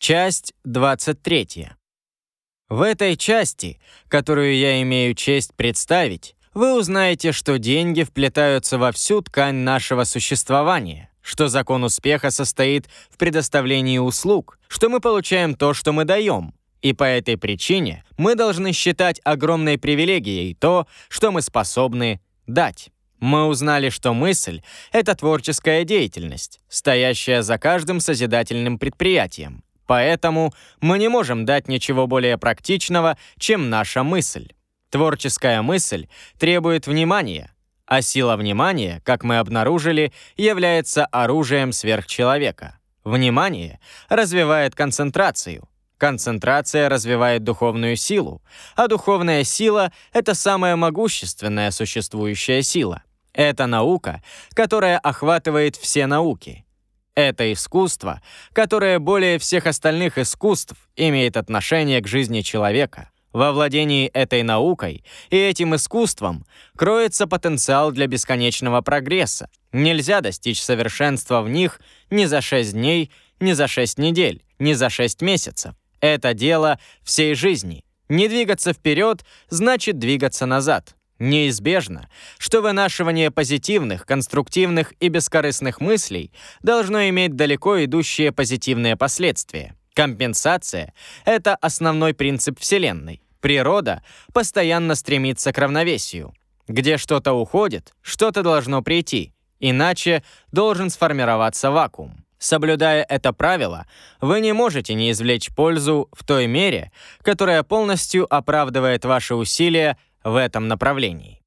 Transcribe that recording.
Часть 23. В этой части, которую я имею честь представить, вы узнаете, что деньги вплетаются во всю ткань нашего существования, что закон успеха состоит в предоставлении услуг, что мы получаем то, что мы даем, и по этой причине мы должны считать огромной привилегией то, что мы способны дать. Мы узнали, что мысль — это творческая деятельность, стоящая за каждым созидательным предприятием. Поэтому мы не можем дать ничего более практичного, чем наша мысль. Творческая мысль требует внимания, а сила внимания, как мы обнаружили, является оружием сверхчеловека. Внимание развивает концентрацию. Концентрация развивает духовную силу, а духовная сила — это самая могущественная существующая сила. Это наука, которая охватывает все науки. Это искусство, которое более всех остальных искусств имеет отношение к жизни человека. Во владении этой наукой и этим искусством кроется потенциал для бесконечного прогресса. Нельзя достичь совершенства в них ни за 6 дней, ни за 6 недель, ни за 6 месяцев. Это дело всей жизни. Не двигаться вперед значит двигаться назад. Неизбежно, что вынашивание позитивных, конструктивных и бескорыстных мыслей должно иметь далеко идущие позитивные последствия. Компенсация — это основной принцип Вселенной. Природа постоянно стремится к равновесию. Где что-то уходит, что-то должно прийти, иначе должен сформироваться вакуум. Соблюдая это правило, вы не можете не извлечь пользу в той мере, которая полностью оправдывает ваши усилия в этом направлении.